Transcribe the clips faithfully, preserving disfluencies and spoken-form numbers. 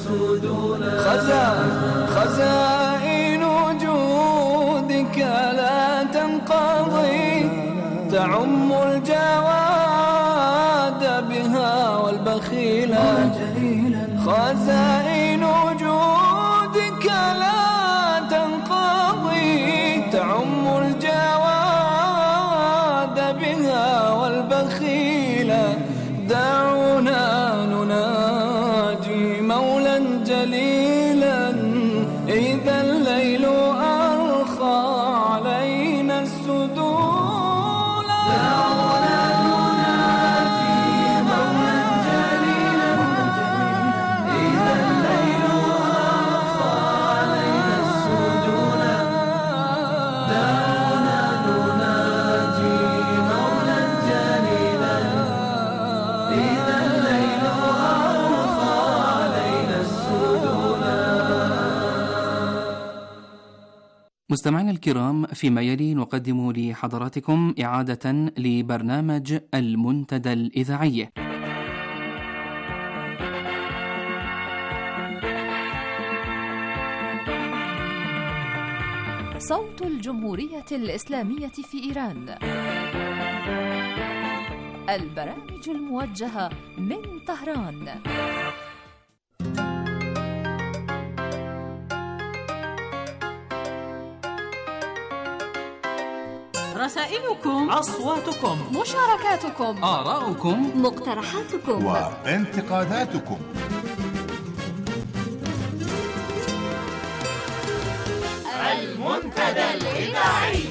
خزائن وجودك لا تنقضي، تعم الجواد بها والبخيلة. خزائن وجودك لا تنقضي، تعم الجواد بها والبخيلة. دعونا نناجي مولا جليلا إذا الليل أرخى علينا السدول. دعونا نناجي مولا جليلا إذا الليل أرخى علينا السدول. دعونا نناجي مولا جليلا إذا الليل أرخى علينا السدول. مستمعينا الكرام، فيما يلي نقدم لحضراتكم إعادة لبرنامج المنتدى الإذاعي. صوت الجمهورية الإسلامية في إيران، البرامج الموجهة من طهران. رسائلكم، أصواتكم، مشاركاتكم، آراؤكم، مقترحاتكم وانتقاداتكم. المنتدى الإذاعي.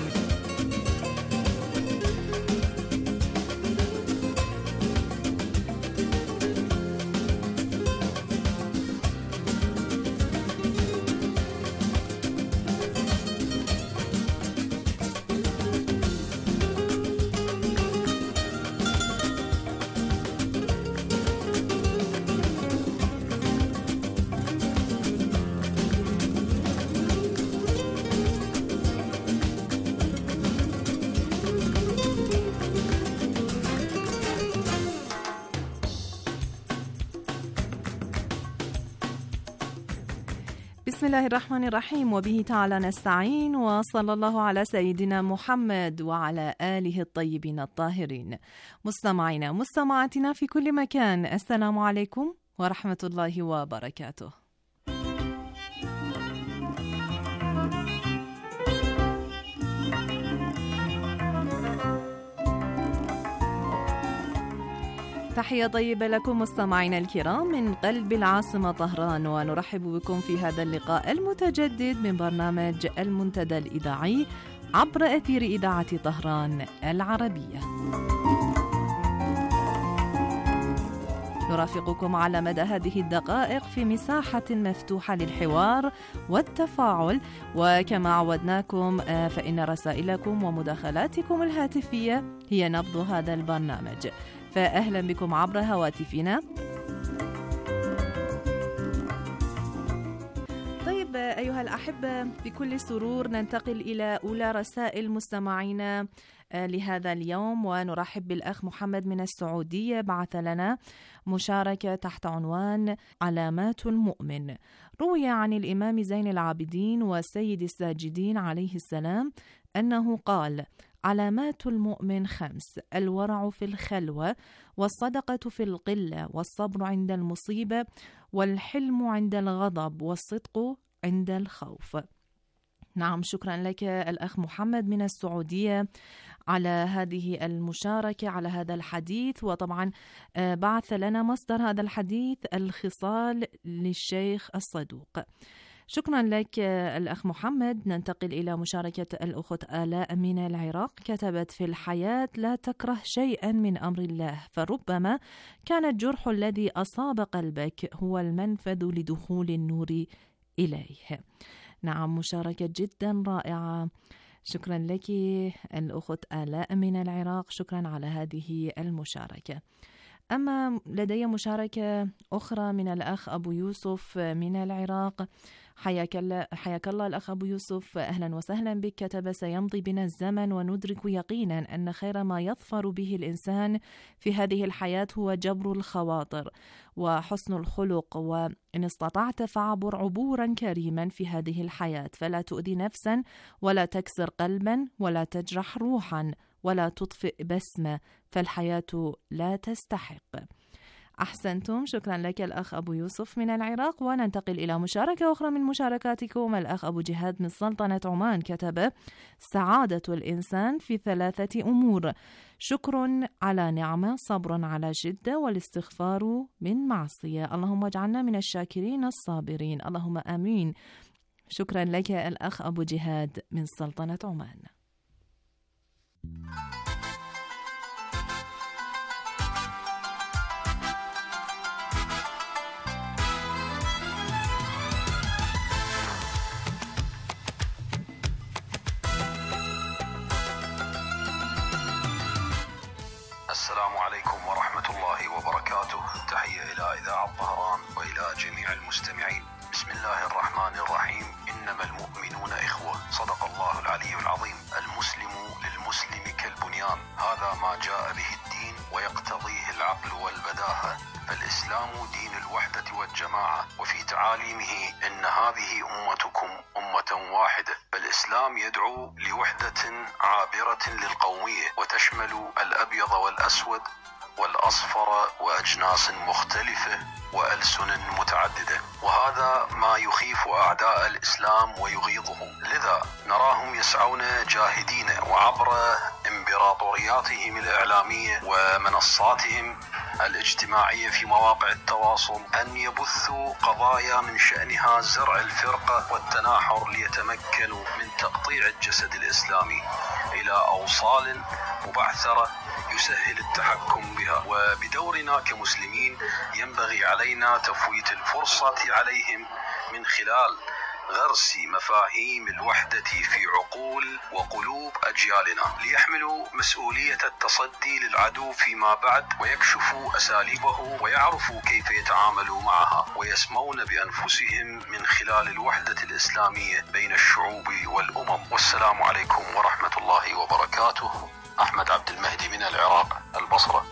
بسم الله الرحمن الرحيم، وبه تعالى نستعين، وصلى الله على سيدنا محمد وعلى آله الطيبين الطاهرين. مستمعينا مستمعاتنا في كل مكان، السلام عليكم ورحمة الله وبركاته. تحية طيبة لكم مستمعينا الكرام من قلب العاصمة طهران، ونرحب بكم في هذا اللقاء المتجدد من برنامج المنتدى الإذاعي عبر أثير إذاعة طهران العربية. نرافقكم على مدى هذه الدقائق في مساحة مفتوحة للحوار والتفاعل، وكما عودناكم فإن رسائلكم ومداخلاتكم الهاتفية هي نبض هذا البرنامج، فأهلا بكم عبر هواتفنا. طيب أيها الأحبة، بكل سرور ننتقل إلى أولى رسائل مستمعينا لهذا اليوم، ونرحب بالأخ محمد من السعودية. بعث لنا مشاركة تحت عنوان علامات المؤمن. روي عن الإمام زين العابدين وسيد الساجدين عليه السلام أنه قال: علامات المؤمن خمس: الورع في الخلوة، والصدقة في القلة، والصبر عند المصيبة، والحلم عند الغضب، والصدق عند الخوف. نعم، شكرا لك الأخ محمد من السعودية على هذه المشاركة، على هذا الحديث. وطبعا بعث لنا مصدر هذا الحديث الخصال للشيخ الصدوق. شكرا لك الأخ محمد. ننتقل إلى مشاركة الأخت آلاء من العراق. كتبت: في الحياة لا تكره شيئا من أمر الله، فربما كان الجرح الذي أصاب قلبك هو المنفذ لدخول النور إليه. نعم، مشاركة جدا رائعة. شكرا لك الأخت آلاء من العراق، شكرا على هذه المشاركة. أما لدي مشاركة أخرى من الأخ أبو يوسف من العراق. حياك الله, حياك الله الأخ أبو يوسف، أهلا وسهلا بك. كتب: سيمضي بنا الزمن وندرك يقينا أن خير ما يظفر به الإنسان في هذه الحياة هو جبر الخواطر وحسن الخلق، وإن استطعت فاعبر عبورا كريما في هذه الحياة، فلا تؤذي نفسا ولا تكسر قلبا ولا تجرح روحا ولا تطفئ بسمة، فالحياة لا تستحق. أحسنتم، شكرا لك الأخ أبو يوسف من العراق. وننتقل إلى مشاركة أخرى من مشاركاتكم. الأخ أبو جهاد من سلطنة عمان كتب: سعادة الإنسان في ثلاثة أمور: شكر على نعمة، صبر على شدة، والاستغفار من معصية. اللهم اجعلنا من الشاكرين الصابرين، اللهم آمين. شكرا لك الأخ أبو جهاد من سلطنة عمان. السلام عليكم ورحمة الله وبركاته. تحية إلى إذاعة طهران وإلى جميع المستمعين. بسم الله الرحمن الرحيم. إنما المؤمنون إخوة. صدق الله العلي العظيم. المسلم للمسلم كالبنيان، هذا ما جاء به الدين ويقتضيه العقل والبداهة، فالإسلام دين الوحدة والجماعة، وفي تعاليمه إن هذه أمتكم أمة واحدة. فالإسلام يدعو لوحدة عابرة للقومية وتشمل الأبيض والأسود والأصفر وأجناس مختلفة وألسن متعددة، وهذا ما يخيف أعداء الإسلام ويغيظهم. لذا نراهم يسعون جاهدين وعبر إمبراطورياتهم الإعلامية ومنصاتهم الاجتماعية في مواقع التواصل أن يبثوا قضايا من شأنها زرع الفرقة والتناحر ليتمكنوا من تقطيع الجسد الإسلامي إلى أوصال مبعثرة يسهل التحكم بها. وبدورنا كمسلمين ينبغي علينا تفويت الفرصة عليهم من خلال غرس مفاهيم الوحدة في عقول وقلوب أجيالنا، ليحملوا مسؤولية التصدي للعدو فيما بعد، ويكشفوا أساليبه ويعرفوا كيف يتعاملوا معها، ويسمون بأنفسهم من خلال الوحدة الإسلامية بين الشعوب والأمم. والسلام عليكم ورحمة الله وبركاته. أحمد عبد المهدي من العراق، البصرة.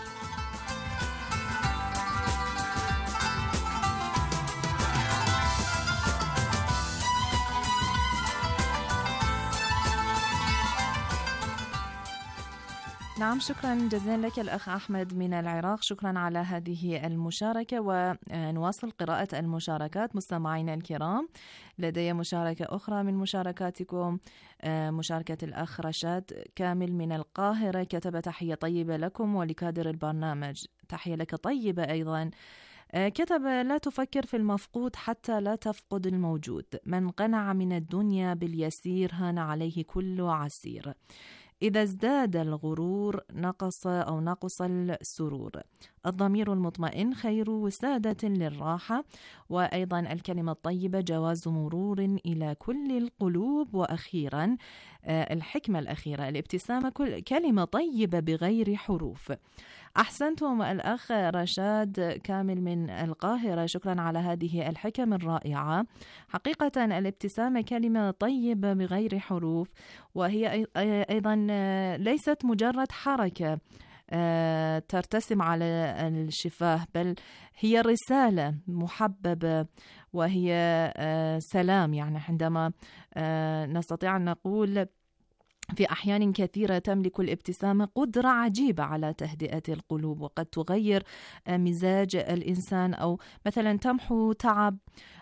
نعم، شكرا جزيلا لك الأخ أحمد من العراق، شكرا على هذه المشاركة. ونواصل قراءة المشاركات مستمعينا الكرام. لدي مشاركة أخرى من مشاركاتكم، مشاركة الأخ رشاد كامل من القاهرة كتب: تحية طيبة لكم ولكادر البرنامج. تحية لك طيبة أيضا. كتب: لا تفكر في المفقود حتى لا تفقد الموجود، من قنع من الدنيا باليسير هان عليه كل عسير، إذا ازداد الغرور نقص أو نقص السرور، الضمير المطمئن خير وسادة للراحة، وأيضا الكلمة الطيبة جواز مرور إلى كل القلوب، وأخيرا الحكمة الأخيرة الابتسامة كل كلمة طيبة بغير حروف. أحسنتم الأخ رشاد كامل من القاهرة، شكرا على هذه الحكم الرائعة. حقيقة الابتسامة كلمة طيبة بغير حروف، وهي أيضا ليست مجرد حركة ترتسم على الشفاه، بل هي رسالة محببة وهي سلام. يعني عندما نستطيع أن نقول في أحيان كثيرة تملك الابتسامة قدرة عجيبة على تهدئة القلوب، وقد تغير مزاج الإنسان، أو مثلا تمحو تعب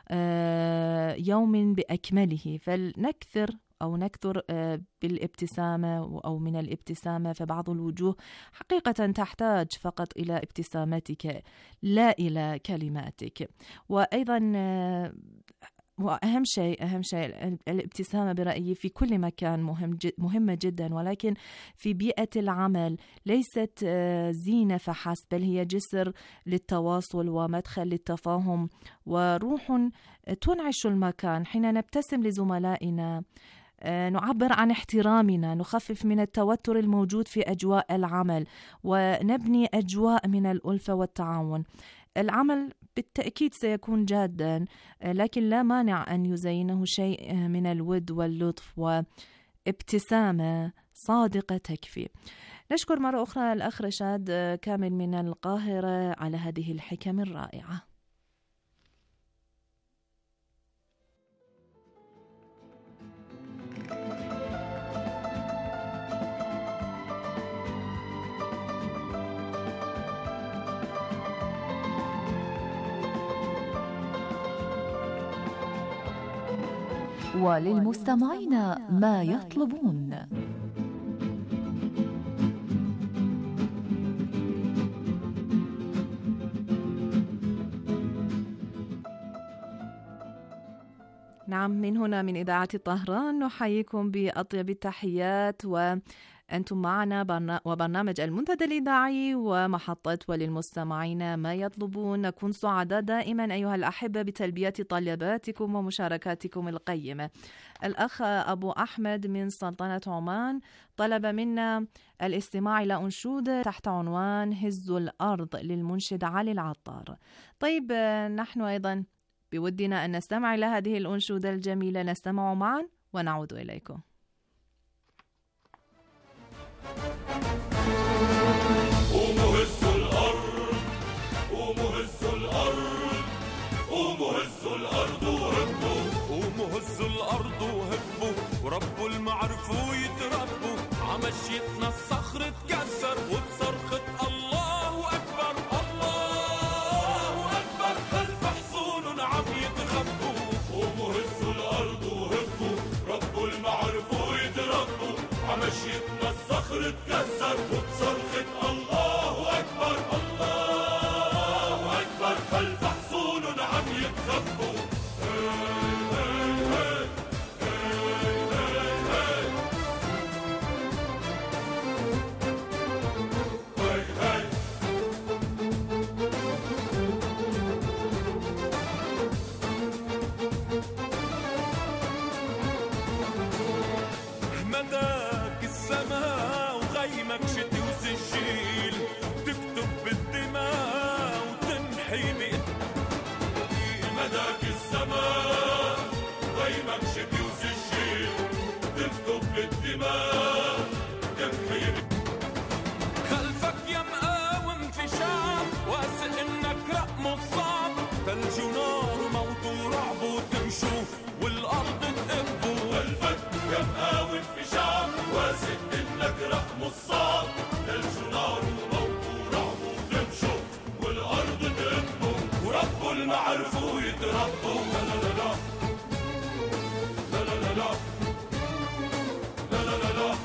يوم بأكمله. فلنكثر أو نكثر بالابتسامة أو من الابتسامة، فبعض الوجوه حقيقة تحتاج فقط إلى ابتسامتك لا إلى كلماتك. وأيضا وأهم شيء أهم شيء الابتسامة برأيي في كل مكان مهم جد مهمة جدا، ولكن في بيئة العمل ليست زينة فحسب، بل هي جسر للتواصل ومدخل للتفاهم وروح تنعش المكان. حين نبتسم لزملائنا نعبر عن احترامنا، نخفف من التوتر الموجود في أجواء العمل، ونبني أجواء من الألفة والتعاون. العمل بالتأكيد سيكون جادا، لكن لا مانع أن يزينه شيء من الود واللطف وابتسامة صادقة تكفي. نشكر مرة أخرى الأخ رشاد كامل من القاهرة على هذه الحكم الرائعة. وللمستمعين ما يطلبون. نعم، من هنا من إذاعة طهران نحييكم بأطيب التحيات، وأنتم معنا وبرنامج المنتدى الإذاعي ومحطة وللمستمعين ما يطلبون. نكون سعداء دائما أيها الأحبة بتلبية طلباتكم ومشاركاتكم القيمة. الأخ أبو أحمد من سلطنة عمان طلب منا الاستماع إلى أنشودة تحت عنوان هزوا الأرض للمنشد علي العطار. طيب، نحن أيضا بودنا أن نستمع إلى هذه الأنشودة الجميلة. نستمع معا ونعود إليكم. قوموا هزوا الأرض، قوموا هزوا الأرض، قوموا هزوا الأرض وهبوا، قوموا هزوا الأرض وهبوا، وربوا المعرفوا يتربوا، عمشيتنا الصخر اتكسر وبصرخة الله أكبر، الله أكبر، خلف حصون عم يتخبوا. قوموا هزوا الأرض وهبوا، ربوا المعرفوا يتربوا، عمشيتنا الصخر اتكسر وبصرخة الله أكبر، الله أكبر، خلف حصون عم يتخبوا. مداك السماء وغيمك شتي وسجيل، تكتب بالدماء وتمحي بإيدك. مداك السماء وغيمك شتي وسجيل، تكتب بالدماء وتمحي بإيدك. خلفك يا مقاوم في شعب واثق انك رقم الصعب، ثلج ونار وموت ورعب وتمشوا والارض تقبوا. خلفك يا مقاوم في شعب واثق انك رقم الصعب، ثلج ونار وموت ورعب وتمشوا والارض تقبوا، وربوا المعرفوا يتربوا. لا لا لا لا لا لا لا لا لا لا لا لا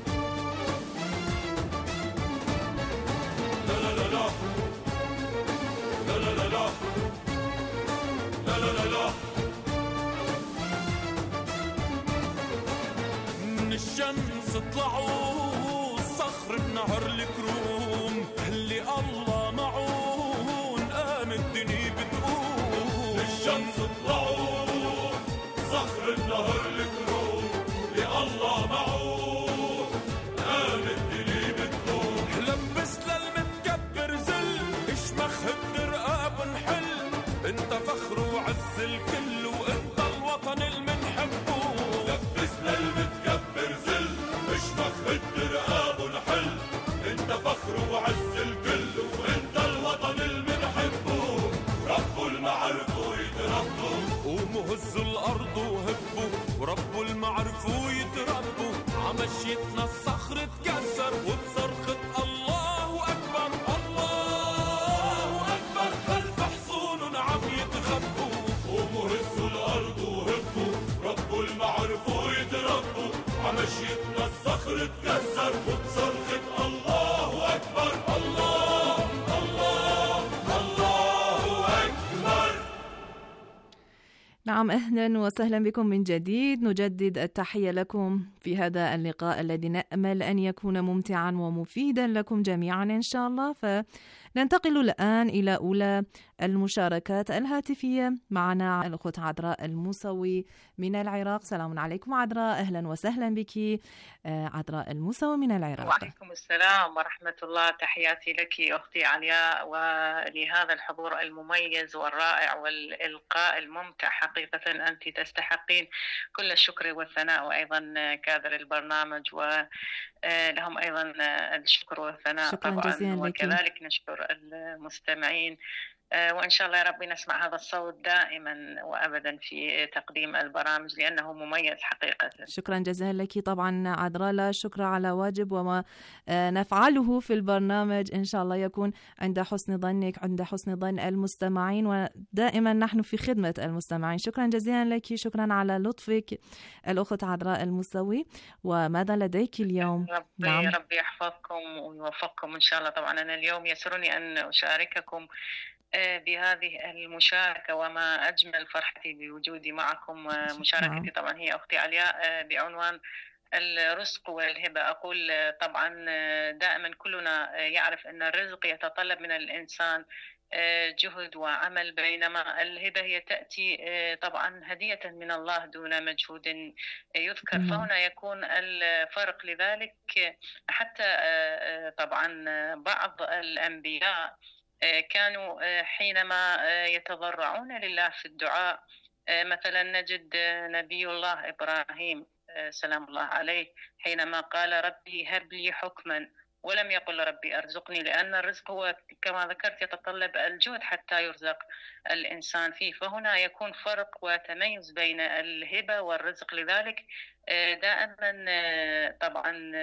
من الشمس طلعوا الصخر بنهر الكروم، اللي الله معون قام الدنيا بتقوم. من الشمس طلعوا صخر بنهر الكروم، اللي الله معون قام الدنيا بتقوم. لبس للمتكبر زل، اشمخ الدرقاب نحل، انت فخر وعز الكل وانت الوطن المنحبه. لبس للمتكبر زل، اشمخ الدرقاب نحل، انت فخر وعز الكل وانت الوطن المنحبه. ربوا المعرفوا يتربوا، قوموا هزوا الارض وهبوا، وربوا المعرفوا يتربوا، عمشيتنا الصخر اتكسر وبصرخة الله أكبر، الله أكبر، خلف حصون عم يتخبوا. قوموا هزوا الأرض وهبوا، ربوا المعرفوا يتربوا، عمشيتنا الصخر اتكسر وبصرخة الله أكبر، الله الله الله أكبر. نعم، أهلا وسهلا بكم من جديد. نجدد التحية لكم في هذا اللقاء الذي نأمل أن يكون ممتعا ومفيدا لكم جميعا إن شاء الله. ننتقل الآن إلى أولى المشاركات الهاتفية. معنا الأخت عذراء الموسوي من العراق. سلام عليكم عذراء، أهلا وسهلا بك عذراء الموسوي من العراق. وعليكم السلام ورحمة الله، تحياتي لك أختي علياء ولهذا الحضور المميز والرائع والإلقاء الممتع. حقيقة أنت تستحقين كل الشكر والثناء، وأيضا كادر البرنامج ولهم أيضا الشكر والثناء طبعا، وكذلك نشكر المستمعين، وإن شاء الله يا رب نسمع هذا الصوت دائما وأبدا في تقديم البرامج لأنه مميز حقيقة. شكرا جزيلا لك. طبعا عذراء لا شكر على واجب، وما نفعله في البرنامج إن شاء الله يكون عند حسن ظنك، عند حسن ظن المستمعين، ودائما نحن في خدمة المستمعين. شكرا جزيلا لك، شكرا على لطفك الأخت عذراء الموسوي. وماذا لديك اليوم؟ ربي, نعم. ربي يحفظكم ويوفقكم إن شاء الله. طبعا أنا اليوم يسرني أن أشارككم بهذه المشاركة، وما أجمل فرحتي بوجودي معكم. مشاركتي طبعا هي أختي علياء بعنوان الرزق والهبة. أقول طبعا دائما كلنا يعرف أن الرزق يتطلب من الإنسان جهد وعمل، بينما الهبة هي تأتي طبعا هدية من الله دون مجهود يذكر. فهنا يكون الفرق. لذلك حتى طبعا بعض الأنبياء كانوا حينما يتضرعون لله في الدعاء، مثلا نجد نبي الله إبراهيم سلام الله عليه حينما قال ربي هب لي حكما، ولم يقل ربي أرزقني، لأن الرزق هو كما ذكرت يتطلب الجهد حتى يرزق الإنسان فيه. فهنا يكون فرق وتميز بين الهبة والرزق. لذلك دائما طبعا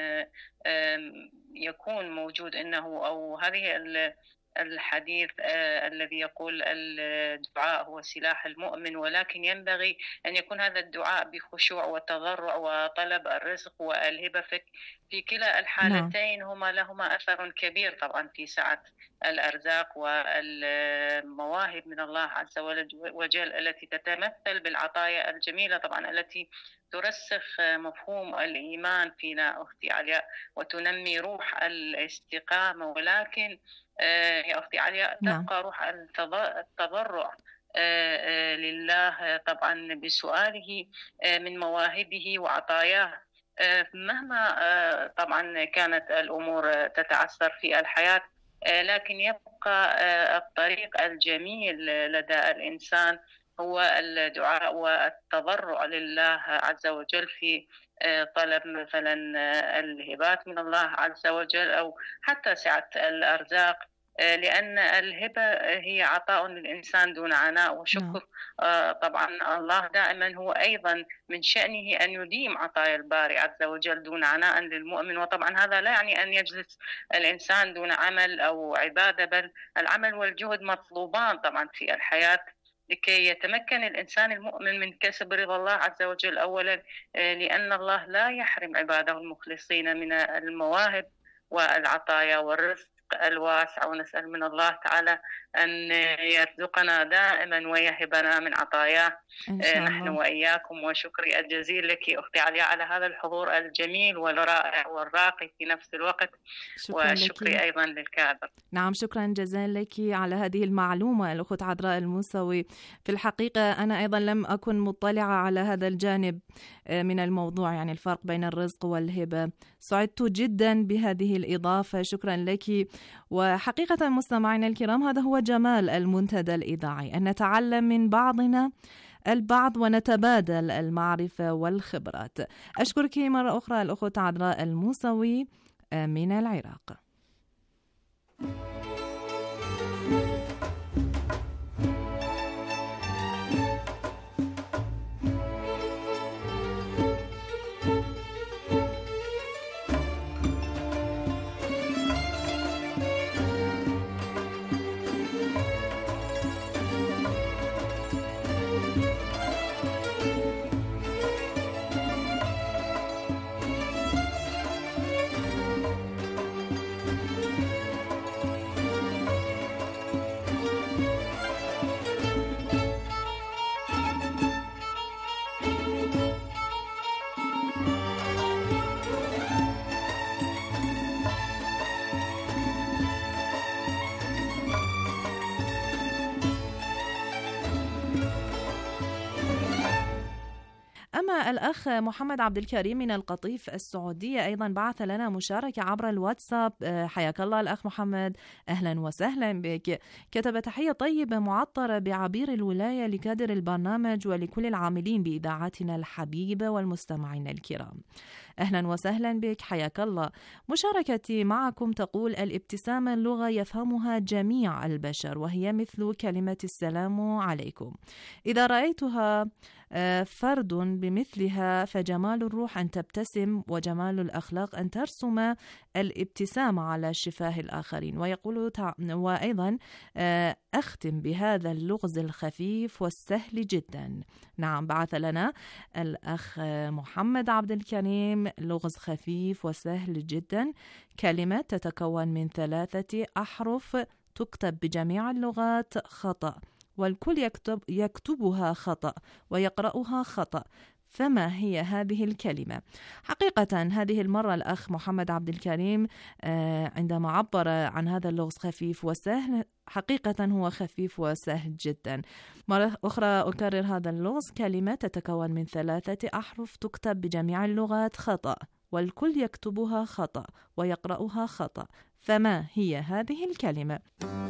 يكون موجود أنه أو هذه الحديث آه الذي يقول الدعاء هو سلاح المؤمن، ولكن ينبغي أن يكون هذا الدعاء بخشوع وتضرع وطلب الرزق والهبة. في كلا الحالتين هما لهما أثر كبير طبعا في سعة الأرزاق والمواهب من الله عز وجل التي تتمثل بالعطايا الجميلة طبعا التي ترسخ مفهوم الإيمان فينا أختي علياء وتنمي روح الاستقامة. ولكن يا أختي علياء تبقى روح التضرع لله طبعا بسؤاله من مواهبه وعطاياه، مهما طبعا كانت الأمور تتعثر في الحياة، لكن يبقى الطريق الجميل لدى الإنسان هو الدعاء والتضرع لله عز وجل في طلب مثلا الهبات من الله عز وجل أو حتى سعة الأرزاق، لأن الهبة هي عطاء للإنسان دون عناء وشكر. طبعا الله دائما هو أيضا من شأنه أن يديم عطايا الباري عز وجل دون عناء للمؤمن. وطبعا هذا لا يعني أن يجلس الإنسان دون عمل أو عبادة، بل العمل والجهد مطلوبان طبعا في الحياة لكي يتمكن الإنسان المؤمن من كسب رضا الله عز وجل أولا، لأن الله لا يحرم عباده المخلصين من المواهب والعطايا والرزق الواسع. ونسأل من الله تعالى أن يرزقنا دائما ويهبنا من عطاياه نحن وإياكم. وشكري الجزيل لك أختي علياء على هذا الحضور الجميل والرائع والراقي في نفس الوقت، وشكري لك. أيضا للكادر. نعم شكرا جزيلا لك على هذه المعلومة الأخت عذراء الموسوي. في الحقيقة أنا أيضا لم أكن مطلعة على هذا الجانب من الموضوع، يعني الفرق بين الرزق والهبة. سعدت جدا بهذه الإضافة، شكرا لك. وحقيقة مستمعينا الكرام هذا هو جمال المنتدى الإذاعي، أن نتعلم من بعضنا البعض ونتبادل المعرفة والخبرات. أشكرك مرة أخرى الأخت عذراء الموسوي من العراق. أما الأخ محمد عبد الكريم من القطيف السعودية أيضا بعث لنا مشاركة عبر الواتساب. حياك الله الأخ محمد، أهلا وسهلا بك. كتب: تحية طيبة معطرة بعبير الولاية لكادر البرنامج ولكل العاملين بإذاعتنا الحبيبة والمستمعين الكرام. أهلا وسهلا بك، حياك الله. مشاركتي معكم تقول: الابتسامة لغة يفهمها جميع البشر، وهي مثل كلمة السلام عليكم. إذا رأيتها فرد بمثلها فجمال الروح أن تبتسم، وجمال الأخلاق أن ترسم الابتسامة على شفاه الآخرين. ويقول تع... وأيضا أختم بهذا اللغز الخفيف والسهل جدا. نعم، بعث لنا الأخ محمد عبد الكريم لغز خفيف وسهل جدا، كلمة تتكون من ثلاثة أحرف تكتب بجميع اللغات خطأ، والكل يكتب يكتبها خطأ ويقرأها خطأ. فما هي هذه الكلمة؟ حقيقة هذه المرة الأخ محمد عبد الكريم عندما عبر عن هذا اللغز خفيف وسهل، حقيقة هو خفيف وسهل جدا. مرة أخرى أكرر هذا اللغز: كلمة تتكون من ثلاثة أحرف تكتب بجميع اللغات خطأ، والكل يكتبها خطأ ويقرأها خطأ. فما هي هذه الكلمة؟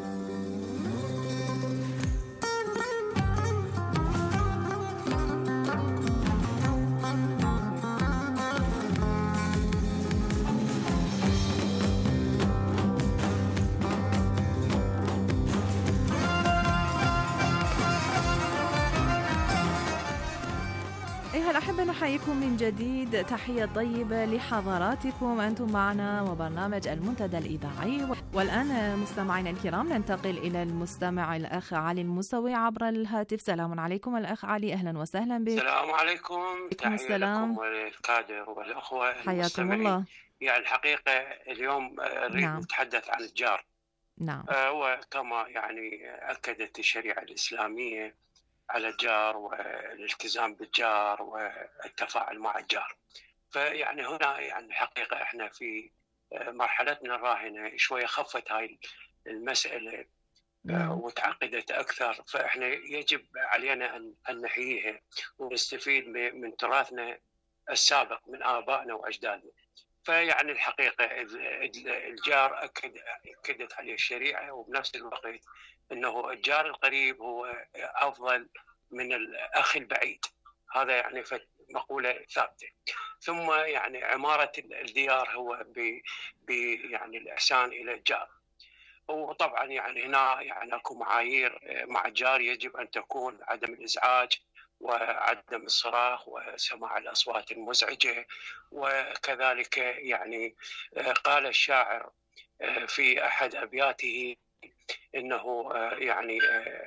أيها الأحبة، نحييكم من جديد، تحية طيبة لحضراتكم. أنتم معنا وبرنامج المنتدى الإذاعي. والآن مستمعينا الكرام ننتقل إلى المستمع الأخ علي الموسوي عبر الهاتف. سلام عليكم الأخ علي، أهلا وسهلا بك. السلام عليكم، تحية السلام. لكم وللكادر والأخوة حياكم المستمعين. الله. يعني الحقيقة اليوم نريد نعم. نتحدث عن الجار. نعم. وكما يعني أكدت الشريعة الإسلامية على الجار والالتزام بالجار والتفاعل مع الجار. فيعني هنا يعني الحقيقة احنا في مرحلتنا الراهنة شوية خفت هاي المسألة وتعقدت أكثر، فإحنا يجب علينا أن نحييها ونستفيد من تراثنا السابق من آبائنا وأجدادنا. فيعني الحقيقة الجار أكد أكدت عليه الشريعة، وبنفس الوقت أنه الجار القريب هو أفضل من الأخ البعيد. هذا يعني مقولة ثابتة. ثم يعني عمارة الديار هو ب يعني الإحسان إلى الجار. وطبعا يعني هنا يعني اكو معايير مع الجار يجب ان تكون عدم الازعاج وعدم الصراخ وسماع الاصوات المزعجه. وكذلك يعني قال الشاعر في احد ابياته انه يعني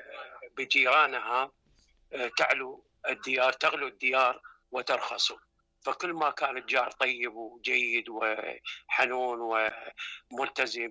بجيرانها تعلو الديار تغلو الديار وترخص. فكل ما كان الجار طيب وجيد وحنون وملتزم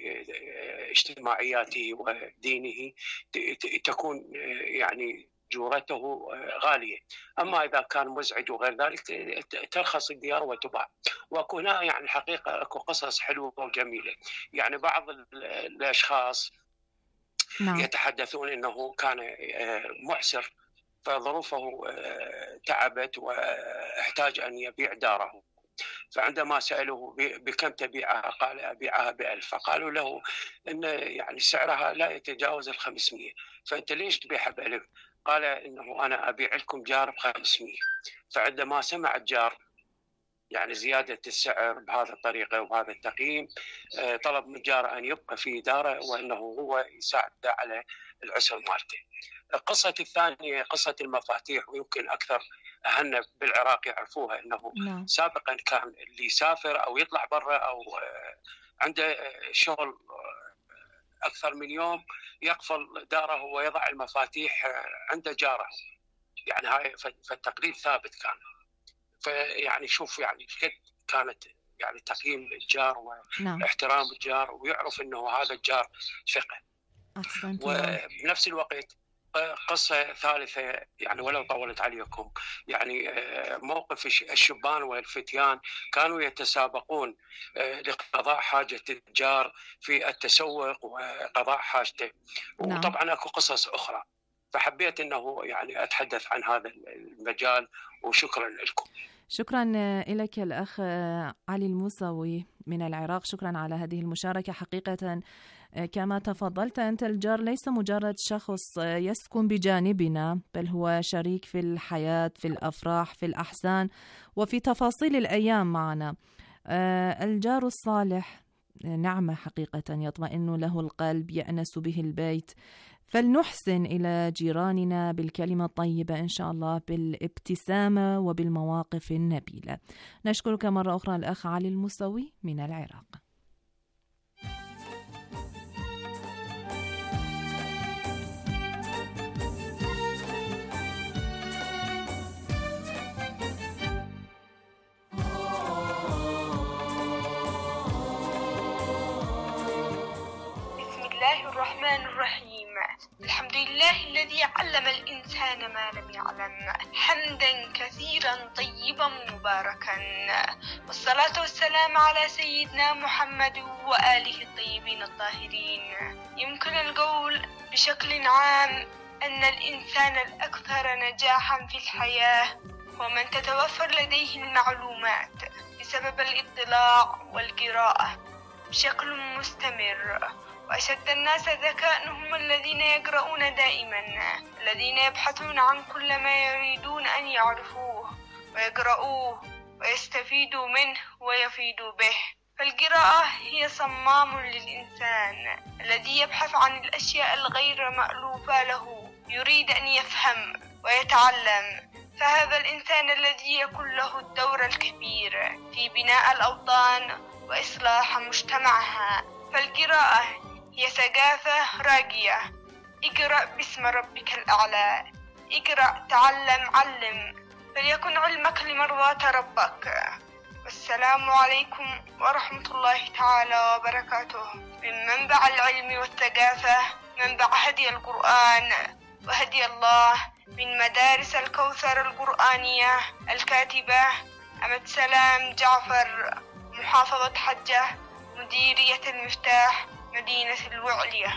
باجتماعياته ودينه تكون يعني جورته غالية. أما إذا كان مزعج وغير ذلك ترخص الديار وتباع. وهنا يعني الحقيقة أكو قصص حلوة وجميلة. يعني بعض الأشخاص نعم. يتحدثون أنه كان معسر فظروفه تعبت واحتاج أن يبيع داره، فعندما سألوه بكم تبيعها قال أبيعها بألف. فقالوا له إن يعني سعرها لا يتجاوز الخمسمية، فأنت ليش تبيعها بألف؟ قال إنه أنا أبيع لكم جار بخمسمية. فعندما سمع الجار يعني زيادة السعر بهذه الطريقة وبهذا التقييم طلب من الجار أن يبقى في داره وأنه هو يساعده على العسر مالته. القصة الثانية قصة المفاتيح، ويمكن أكثر أهلنا بالعراق يعرفوها. أنه نعم. سابقا كان اللي يسافر أو يطلع برا أو عنده شغل أكثر من يوم يقفل داره ويضع المفاتيح عند جاره. يعني هاي فالتقليد ثابت كان. فيعني شوف يعني كانت يعني تقييم الجار واحترام نعم. الجار، ويعرف أنه هذا الجار ثقة. وبنفس الوقت قصة ثالثة يعني ولو طولت عليكم، يعني موقف الشبان والفتيان كانوا يتسابقون لقضاء حاجة الجار في التسوق وقضاء حاجته. وطبعا أكو قصص أخرى، فحبيت أنه يعني أتحدث عن هذا المجال، وشكرا لكم. شكرا لك الأخ علي الموسوي من العراق، شكرا على هذه المشاركة. حقيقة كما تفضلت أنت، الجار ليس مجرد شخص يسكن بجانبنا، بل هو شريك في الحياة، في الأفراح، في الأحزان، وفي تفاصيل الأيام معنا. الجار الصالح نعمة حقيقة يطمئن له القلب، يأنس به البيت. فلنحسن إلى جيراننا بالكلمة الطيبة إن شاء الله، بالابتسامة وبالمواقف النبيلة. نشكرك مرة أخرى الأخ علي الموسوي من العراق. بسم الله الرحمن الرحيم. الحمد لله الذي علم الإنسان ما لم يعلم، حمدا كثيرا طيبا مباركا، والصلاة والسلام على سيدنا محمد وآله الطيبين الطاهرين. يمكن القول بشكل عام أن الإنسان الأكثر نجاحا في الحياة هو من تتوفر لديه المعلومات بسبب الاطلاع والقراءة بشكل مستمر. وأشد الناس ذكاء هم الذين يقرؤون دائما، الذين يبحثون عن كل ما يريدون أن يعرفوه ويقرؤوه ويستفيدوا منه ويفيدوا به. فالقراءة هي صمام للإنسان الذي يبحث عن الأشياء الغير مألوفة له، يريد أن يفهم ويتعلم. فهذا الإنسان الذي يكون له الدور الكبير في بناء الأوطان وإصلاح مجتمعها. فالقراءة هي ثقافة راقية. اقرأ باسم ربك الأعلى، اقرأ تعلم علم، فليكن علمك لمرضاة ربك. والسلام عليكم ورحمة الله تعالى وبركاته. من منبع العلم والثقافة، منبع هدي القرآن وهدي الله، من مدارس الكوثر القرآنية، الكاتبة أمد سلام جعفر، محافظة حجة، مديرية المفتاح، مدينة الوعلية.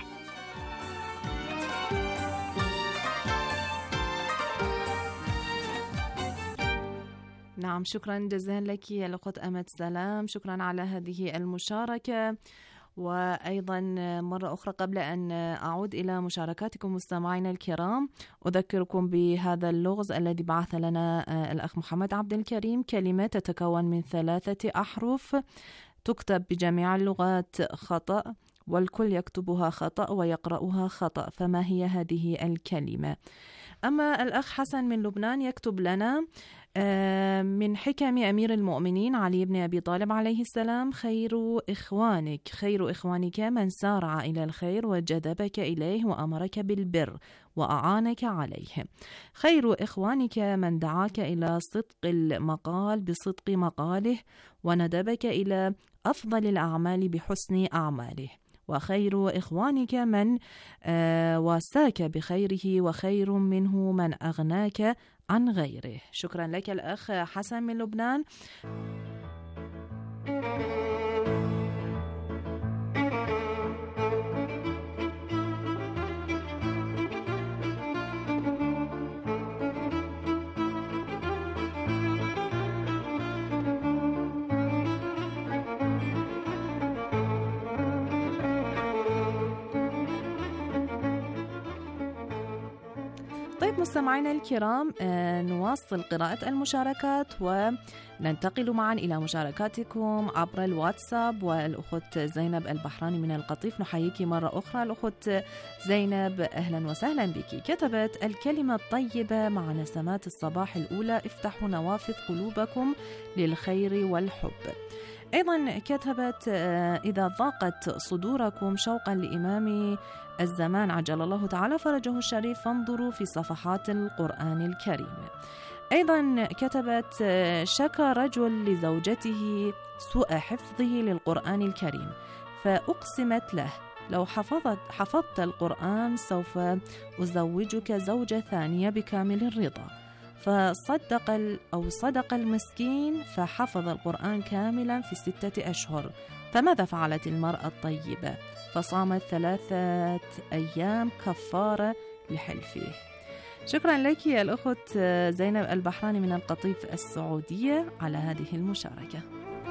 نعم، شكرا جزيلا لك يا الأخت أمد سلام، شكرا على هذه المشاركة. وأيضا مرة أخرى قبل أن أعود إلى مشاركاتكم مستمعينا الكرام، أذكركم بهذا اللغز الذي بعث لنا الأخ محمد عبد الكريم. كلمة تتكون من ثلاثة أحرف، تكتب بجميع اللغات خطأ، والكل يكتبها خطأ ويقرأها خطأ. فما هي هذه الكلمة؟ أما الأخ حسن من لبنان يكتب لنا من حكم أمير المؤمنين علي بن أبي طالب عليه السلام: خير إخوانك خير إخوانك من سارع إلى الخير وجذبك إليه وأمرك بالبر وأعانك عليه. خير إخوانك من دعاك إلى صدق المقال بصدق مقاله وندبك إلى أفضل الأعمال بحسن أعماله. وخير إخوانك من آه واساك بخيره وخير منه من أغناك عن غيره. شكرا لك الأخ حسن من لبنان. طيب مستمعينا الكرام، نواصل قراءة المشاركات وننتقل معا إلى مشاركاتكم عبر الواتساب. والأخت زينب البحراني من القطيف، نحييك مرة أخرى الأخت زينب، أهلا وسهلا بك. كتبت: الكلمة الطيبة مع نسمات الصباح الأولى افتحوا نوافذ قلوبكم للخير والحب. أيضا كتبت: إذا ضاقت صدوركم شوقا لإمام الزمان عجل الله تعالى فرجه الشريف فانظروا في صفحات القرآن الكريم. أيضا كتبت: شكى رجل لزوجته سوء حفظه للقرآن الكريم فأقسمت له: لو حفظت حفظت القرآن سوف أزوجك زوجة ثانية بكامل الرضا. فصدق أو صدق المسكين فحفظ القرآن كاملا في ستة أشهر. فماذا فعلت المرأة الطيبة؟ فصامت ثلاثة أيام كفارة لحلفه. شكرا لك يا الأخت زينب البحراني من القطيف السعودية على هذه المشاركة.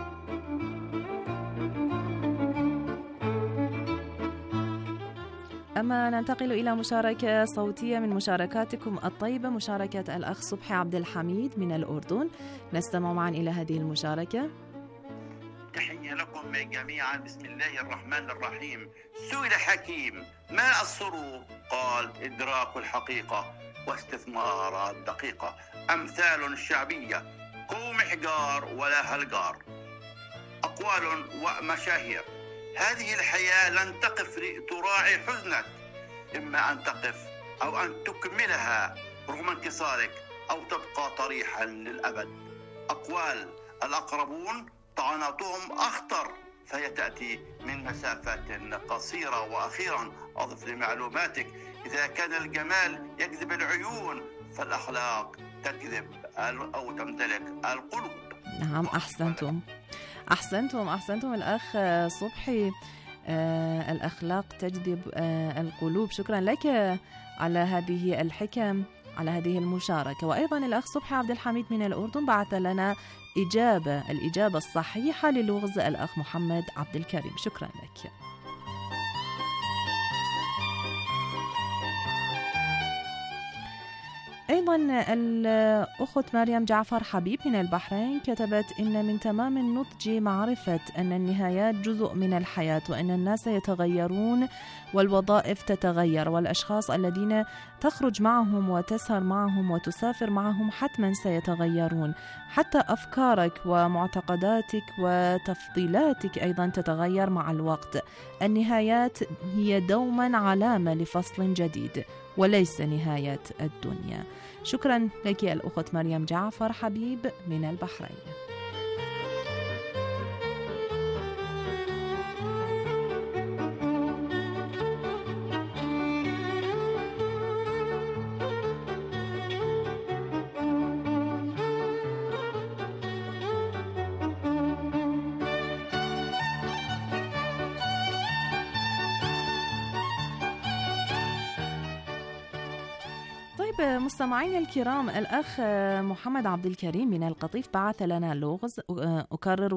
أما ننتقل إلى مشاركة صوتية من مشاركاتكم الطيبة، مشاركة الأخ صبحي عبد الحميد من الأردن. نستمع معا إلى هذه المشاركة. تحية لكم جميعا. بسم الله الرحمن الرحيم. سئل حكيم ما السرور؟ قال إدراك الحقيقة واستثمار الدقيقة. أمثال شعبية قوم حجار ولا هلجار. أقوال ومشاهير. هذه الحياة لن تقف تراعي حزنك، إما أن تقف أو أن تكملها رغم انكسارك أو تبقى طريحا للأبد. أقوال الأقربون طعناتهم أخطر، فهي تأتي من مسافات قصيرة. وأخيرا أضف لمعلوماتك، إذا كان الجمال يجذب العيون فالأخلاق تجذب أو تمتلك القلوب. نعم، أحسنتم أحسنتم أحسنتم الأخ صبحي. آه الأخلاق تجذب آه القلوب. شكرا لك على هذه الحكم، على هذه المشاركة. وأيضا الأخ صبحي عبد الحميد من الأردن بعث لنا إجابة الإجابة الصحيحة للغز الأخ محمد عبد الكريم. شكرا لك. أيضا الأخت مريم جعفر حبيب من البحرين كتبت إن من تمام النضج معرفة أن النهايات جزء من الحياة، وأن الناس يتغيرون والوظائف تتغير، والأشخاص الذين تخرج معهم وتسهر معهم وتسافر معهم حتما سيتغيرون. حتى أفكارك ومعتقداتك وتفضيلاتك أيضا تتغير مع الوقت. النهايات هي دوما علامة لفصل جديد وليس نهاية الدنيا. شكرا لك يا الأخت مريم جعفر حبيب من البحرين. مستمعين الكرام، الأخ محمد عبد الكريم من القطيف بعث لنا لغز. أكرر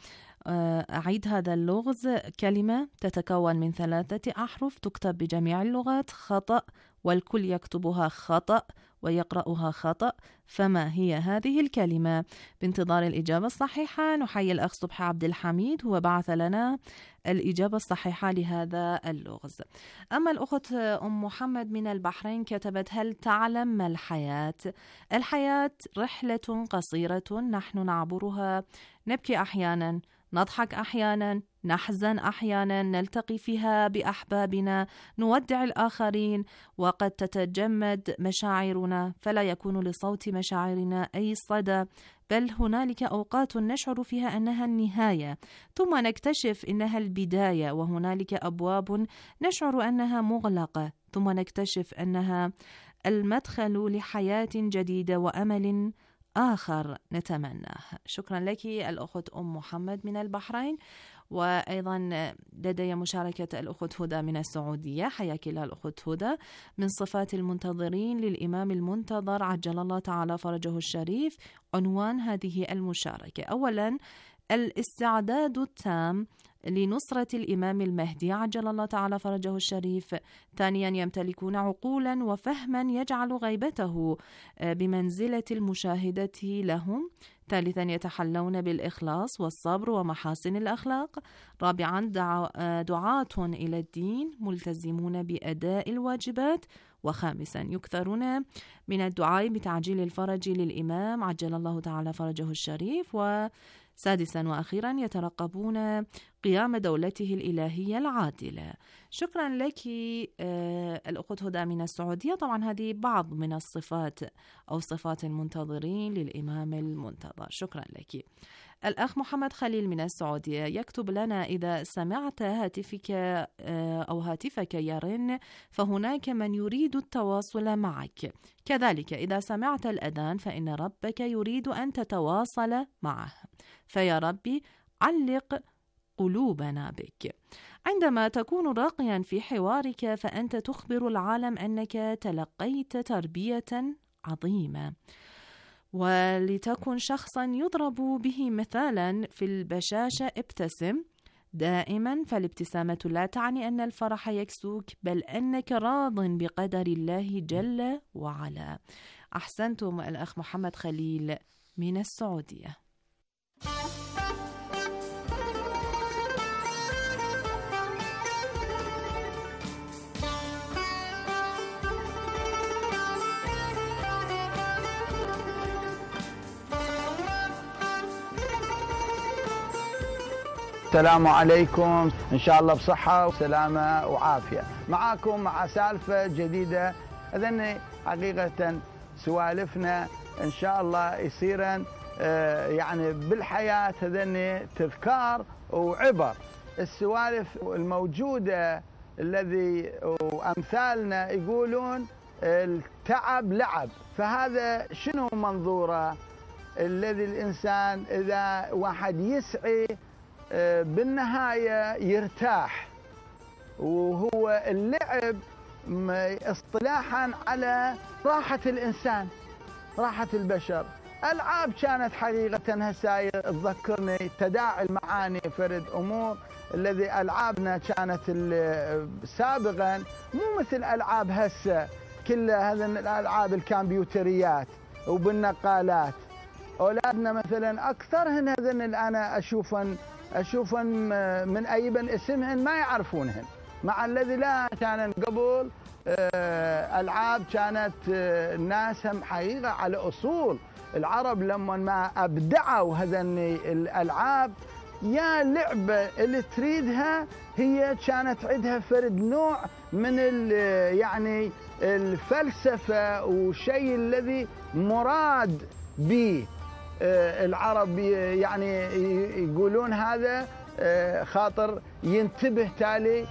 وأعيد هذا اللغز: كلمة تتكون من ثلاثة أحرف تكتب بجميع اللغات خطأ، والكل يكتبها خطأ ويقرأها خطأ، فما هي هذه الكلمة؟ بانتظار الإجابة الصحيحة. نحيي الأخ صبحي عبد الحميد، هو بعث لنا الإجابة الصحيحة لهذا اللغز. أما الأخت أم محمد من البحرين كتبت: هل تعلم ما الحياة؟ الحياة رحلة قصيرة نحن نعبرها، نبكي أحيانا، نضحك أحيانا، نحزن أحيانا، نلتقي فيها بأحبابنا، نودع الآخرين، وقد تتجمد مشاعرنا فلا يكون لصوت مشاعرنا أي صدى، بل هنالك أوقات نشعر فيها أنها النهاية، ثم نكتشف أنها البداية، وهنالك أبواب نشعر أنها مغلقة، ثم نكتشف أنها المدخل لحياة جديدة وأمل آخر نتمناه. شكرا لك الأخت أم محمد من البحرين. وأيضا لدي مشاركة الأخت هدى من السعودية. حياك الله الأخت هدى. من صفات المنتظرين للإمام المنتظر عجل الله تعالى فرجه الشريف. عنوان هذه المشاركة: أولا الاستعداد التام لنصرة الإمام المهدي عجل الله تعالى فرجه الشريف. ثانيا يمتلكون عقولا وفهما يجعل غيبته بمنزلة المشاهدة لهم. ثالثا يتحلون بالإخلاص والصبر ومحاسن الأخلاق. رابعا دعاة إلى الدين ملتزمون بأداء الواجبات. وخامسا يكثرون من الدعاء بتعجيل الفرج للإمام عجل الله تعالى فرجه الشريف. وسادسا وأخيرا يترقبون قيام دولته الإلهية العادلة. شكرا لك آه الأخت هدى من السعودية. طبعا هذه بعض من الصفات أو صفات المنتظرين للإمام المنتظر. شكرا لك. الأخ محمد خليل من السعودية يكتب لنا: إذا سمعت هاتفك أو هاتفك يرن فهناك من يريد التواصل معك، كذلك إذا سمعت الأذان فإن ربك يريد أن تتواصل معه، فيا ربي علق قلوبنا بك. عندما تكون راقيا في حوارك فأنت تخبر العالم أنك تلقيت تربية عظيمة. ولتكن شخصا يضرب به مثالا في البشاشة، ابتسم دائما، فالابتسامة لا تعني أن الفرح يكسوك، بل أنك راض بقدر الله جل وعلا. أحسنتم. الأخ محمد خليل من السعودية. السلام عليكم، إن شاء الله بصحة وسلامة وعافية. معاكم مع سالفة جديدة. أذني حقيقة سوالفنا إن شاء الله يصيرن يعني بالحياة هذني تذكار وعبر. السوالف الموجودة الذي وأمثالنا يقولون التعب لعب، فهذا شنو منظوره؟ الذي الإنسان إذا واحد يسعي بالنهاية يرتاح، وهو اللعب اصطلاحا على راحة الإنسان، راحة البشر. ألعاب كانت حقيقة هسه تذكرني تداعي المعاني فرد أمور الذي ألعابنا كانت سابقا مو مثل ألعاب هسه، كل هذه الألعاب الكمبيوتريات وبالنقالات. أولادنا مثلا أكثرهن هذن اللي أنا أشوفن أشوفن من أيبن اسمهن ما يعرفونهن، مع الذي لا كان قبل ألعاب كانت الناس هم حقيقة على أصول. العرب لما ما أبدعوا هذن الألعاب، يا لعبة اللي تريدها هي كانت عندها فرد نوع من يعني الفلسفة والشيء الذي مراد به. العرب يعني يقولون هذا خاطر ينتبه تالي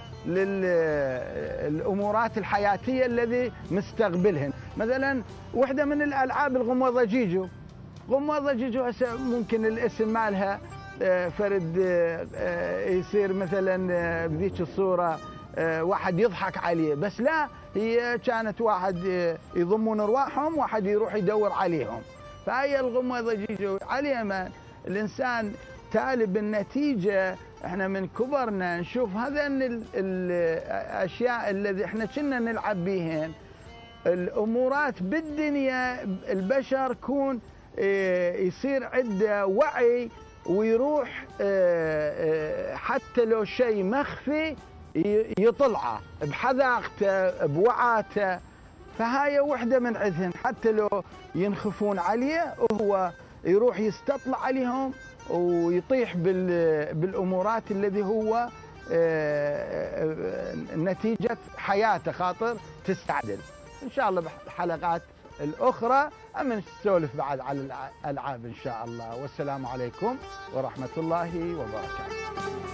للأمورات الحياتية الذي مستقبلهن. مثلا واحدة من الألعاب الغموضة جيجو. غموضة جيجو هسه ممكن الاسم مالها فرد يصير مثلا بذيك الصورة واحد يضحك عليه، بس لا، هي كانت واحد يضمون ارواحهم، واحد يروح يدور عليهم. فهي الغموضة جيجو على ما الإنسان تالي بالنتيجة احنا من كبرنا نشوف هذا الأشياء الذي احنا كنا نلعب بيهن. الأمورات بالدنيا البشر كون يصير عنده وعي ويروح حتى لو شيء مخفي يطلعه بحذاقته بوعاته. فهاي وحدة من عندهن، حتى لو ينخفون عليه وهو يروح يستطلع عليهم ويطيح بالأمورات الذي هو نتيجة حياته خاطر تستعدل. إن شاء الله بالحلقات الأخرى أما نسولف بعد على الألعاب إن شاء الله. والسلام عليكم ورحمة الله وبركاته.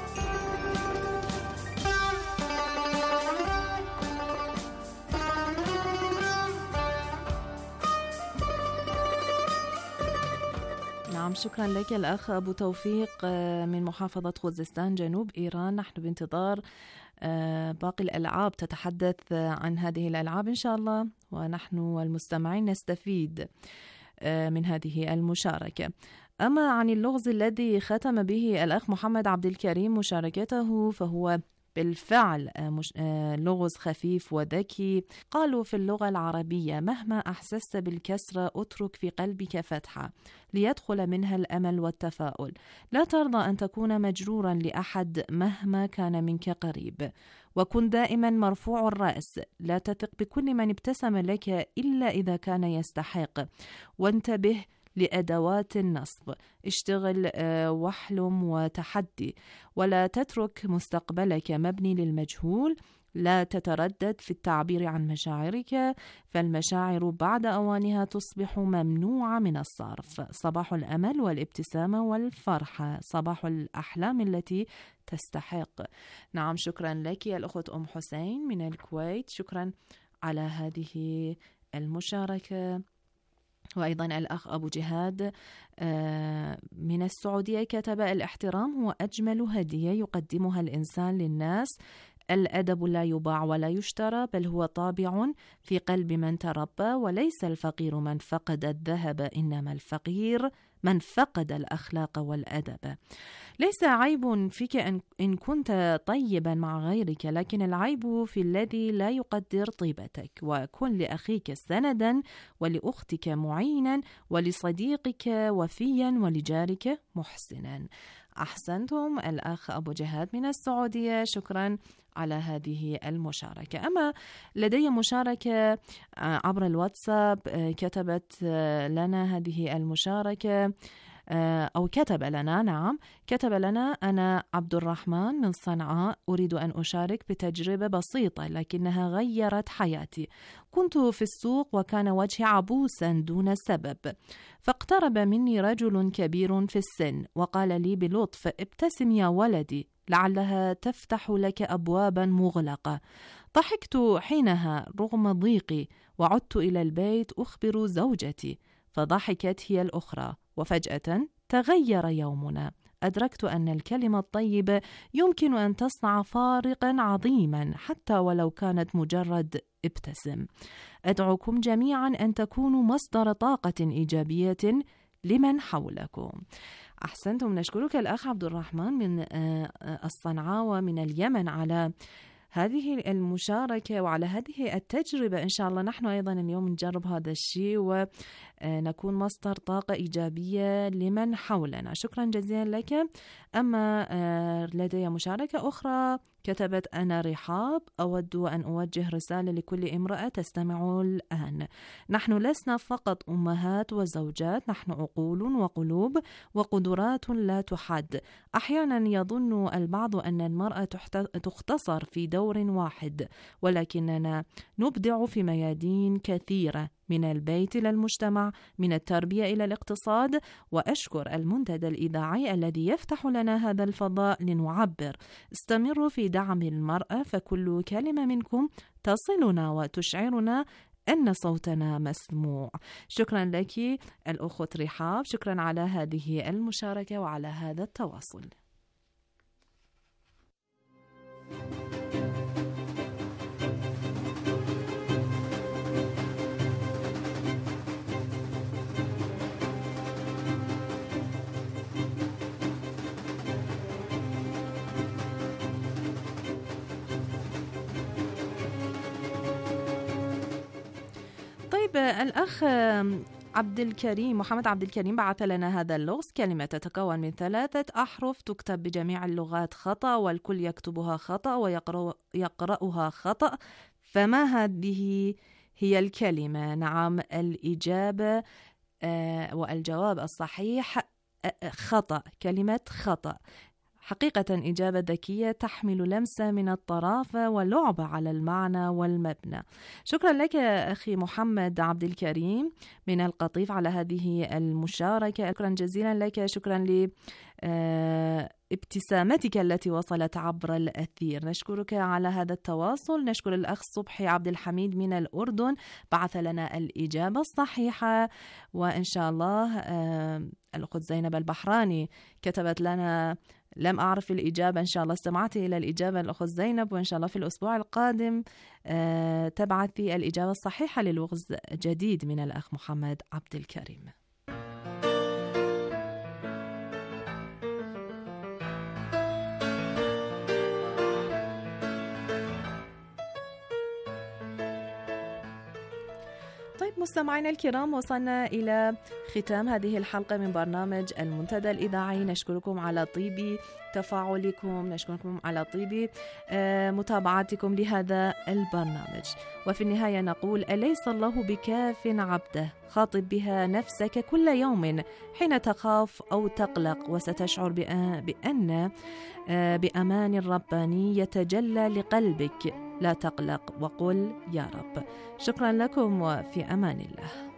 نعم، شكرا لك الأخ أبو توفيق من محافظة خوزستان جنوب إيران. نحن بانتظار باقي الألعاب، تتحدث عن هذه الألعاب إن شاء الله، ونحن والمستمعين نستفيد من هذه المشاركة. أما عن اللغز الذي ختم به الأخ محمد عبد الكريم مشاركته، فهو بالفعل لغز خفيف وذكي. قالوا في اللغة العربية: مهما أحسست بالكسرة اترك في قلبك فتحة ليدخل منها الأمل والتفاؤل. لا ترضى أن تكون مجرورا لأحد مهما كان منك قريب، وكن دائما مرفوع الرأس. لا تثق بكل من ابتسم لك إلا إذا كان يستحق، وانتبه لأدوات النصب. اشتغل واحلم وتحدي، ولا تترك مستقبلك مبني للمجهول. لا تتردد في التعبير عن مشاعرك، فالمشاعر بعد أوانها تصبح ممنوعة من الصرف. صباح الأمل والابتسامة والفرحة، صباح الأحلام التي تستحق. نعم، شكرا لك يا الأخت أم حسين من الكويت، شكرا على هذه المشاركة وأيضا الأخ أبو جهاد من السعودية كتب: الاحترام هو أجمل هدية يقدمها الإنسان للناس. الأدب لا يباع ولا يشترى، بل هو طابع في قلب من تربى، وليس الفقير من فقد الذهب، إنما الفقير من فقد الأخلاق والأدب. ليس عيب فيك إن كنت طيبا مع غيرك، لكن العيب في الذي لا يقدر طيبتك. وكن لأخيك سندا، ولأختك معينا، ولصديقك وفيا، ولجارك محسنا. أحسنتم الأخ أبو جهاد من السعودية، شكرا على هذه المشاركة. أما لدي مشاركة عبر الواتساب، كتبت لنا هذه المشاركة أو كتب لنا نعم كتب لنا: أنا عبد الرحمن من صنعاء، أريد أن أشارك بتجربة بسيطة لكنها غيرت حياتي. كنت في السوق وكان وجهي عبوسا دون سبب، فاقترب مني رجل كبير في السن وقال لي بلطف: ابتسم يا ولدي، لعلها تفتح لك أبوابا مغلقة. ضحكت حينها رغم ضيقي، وعدت إلى البيت أخبر زوجتي، فضحكت هي الأخرى، وفجأة تغير يومنا. أدركت أن الكلمة الطيبة يمكن أن تصنع فارقا عظيما، حتى ولو كانت مجرد ابتسم. أدعوكم جميعا أن تكونوا مصدر طاقة إيجابية لمن حولكم. أحسنتم، نشكرك الأخ عبد الرحمن من الصنعاء ومن اليمن على هذه المشاركة وعلى هذه التجربة. إن شاء الله نحن أيضا اليوم نجرب هذا الشيء ونكون مصدر طاقة إيجابية لمن حولنا. شكرا جزيلا لك. أما لدي مشاركة أخرى، كتبت: أنا رحاب، أود أن أوجه رسالة لكل امرأة تستمع الآن. نحن لسنا فقط أمهات وزوجات، نحن عقول وقلوب وقدرات لا تحد. أحيانا يظن البعض أن المرأة تختصر في دور واحد، ولكننا نبدع في ميادين كثيرة، من البيت إلى المجتمع، من التربية إلى الاقتصاد. وأشكر المنتدى الإذاعي الذي يفتح لنا هذا الفضاء لنعبر. استمروا في دعم المرأة، فكل كلمة منكم تصلنا وتشعرنا أن صوتنا مسموع. شكرا لك الأخت رحاب، شكرا على هذه المشاركة وعلى هذا التواصل. طيب الأخ عبد الكريم محمد عبد الكريم بعث لنا هذا اللغز: كلمة تتكون من ثلاثة أحرف، تكتب بجميع اللغات خطأ، والكل يكتبها خطأ ويقرأها خطأ، فما هذه هي الكلمة؟ نعم، الإجابة آه والجواب الصحيح خطأ، كلمة خطأ. حقيقة إجابة ذكية تحمل لمسة من الطرافة ولعبة على المعنى والمبنى. شكرا لك أخي محمد عبد الكريم من القطيف على هذه المشاركة، شكرا جزيلا لك. شكرا لابتسامتك التي وصلت عبر الأثير، نشكرك على هذا التواصل. نشكر الأخ صبحي عبد الحميد من الأردن، بعث لنا الإجابة الصحيحة. وإن شاء الله الأخت زينب البحراني كتبت لنا: لم أعرف الإجابة، إن شاء الله استمعت إلى الإجابة الأخت زينب، وإن شاء الله في الأسبوع القادم أه تبعثي الإجابة الصحيحة للغز جديد من الأخ محمد عبد الكريم. طيب مستمعينا الكرام، وصلنا إلى ختام هذه الحلقة من برنامج المنتدى الإذاعي. نشكركم على طيب تفاعلكم، نشكركم على طيب متابعتكم لهذا البرنامج. وفي النهاية نقول: أليس الله بكاف عبده؟ خاطب بها نفسك كل يوم حين تخاف أو تقلق، وستشعر بأن بأمان رباني يتجلى لقلبك. لا تقلق وقل يا رب. شكرا لكم وفي أمان الله.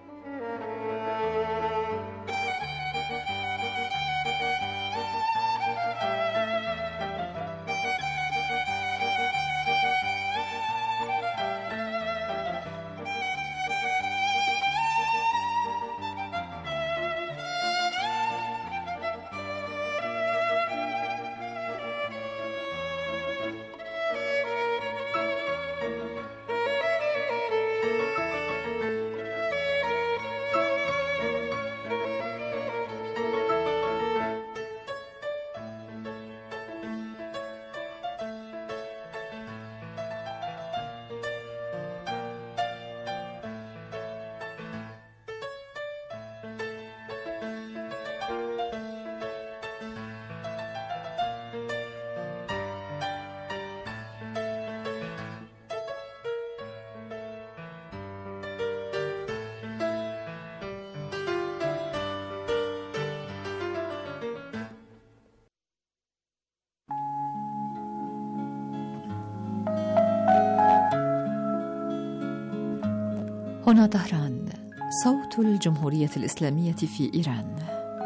هنا طهران، صوت الجمهورية الإسلامية في إيران.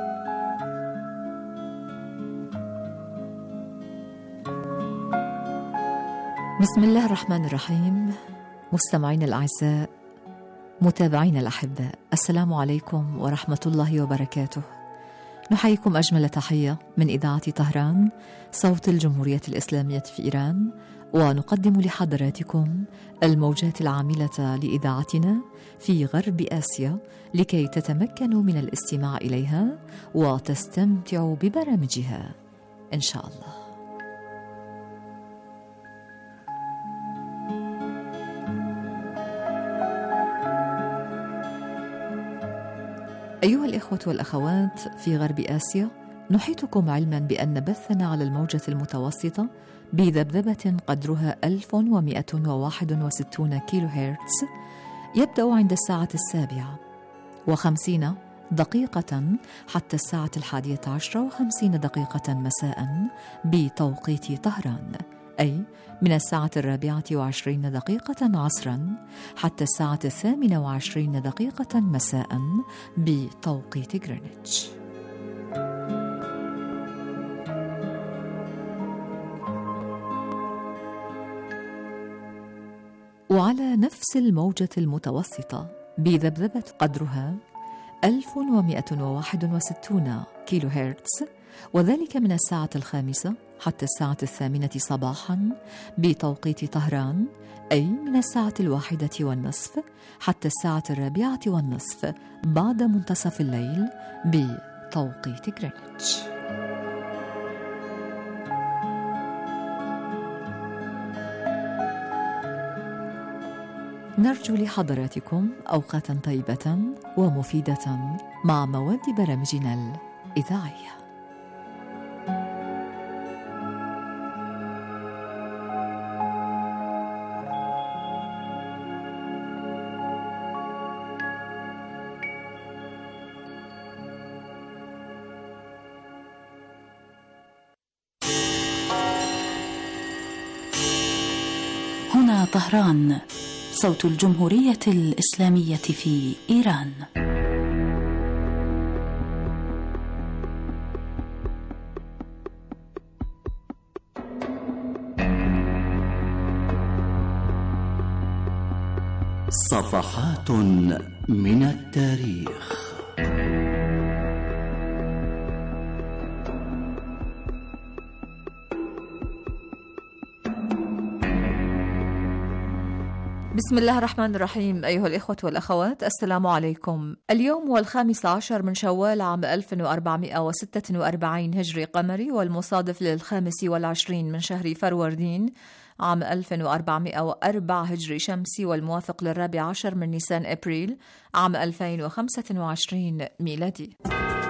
بسم الله الرحمن الرحيم. مستمعين الأعزاء، متابعين الأحباء، السلام عليكم ورحمة الله وبركاته. نحييكم أجمل تحية من إذاعة طهران، صوت الجمهورية الإسلامية في إيران، ونقدم لحضراتكم الموجات العاملة لإذاعتنا في غرب آسيا لكي تتمكنوا من الاستماع إليها وتستمتعوا ببرامجها إن شاء الله. أيها الإخوة والأخوات في غرب آسيا، نحيطكم علما بأن بثنا على الموجة المتوسطة بذبذبة قدرها ألف ومئة وواحد وستين كيلو هرتز يبدأ عند الساعة السابعة وخمسين دقيقة حتى الساعة الحادية عشرة وخمسين دقيقة مساء بتوقيت طهران، أي من الساعة الرابعة وعشرين دقيقة عصرا حتى الساعة الثامنة وعشرين دقيقة مساء بتوقيت غرينتش. وعلى نفس الموجة المتوسطة بذبذبة قدرها ألف ومئة وواحد وستين كيلو هرتز، وذلك من الساعة الخامسة حتى الساعة الثامنة صباحا بتوقيت طهران، أي من الساعة الواحدة والنصف حتى الساعة الرابعة والنصف بعد منتصف الليل بتوقيت غرينتش. نرجو لحضراتكم أوقاتا طيبة ومفيدة مع مواد برامجنا الإذاعية. هنا طهران، صوت الجمهورية الإسلامية في إيران. صفحات من التاريخ. بسم الله الرحمن الرحيم. أيها الإخوة والأخوات، السلام عليكم. اليوم هو الخامس عشر من شوال عام ألف وأربعمئة وستة وأربعين هجري قمري، والمصادف للخامس والعشرين من شهر فروردين عام ألف وأربعمئة وأربعة هجري شمسي، والموافق للرابع عشر من نيسان أبريل عام ألفين وخمسة وعشرين ميلادي.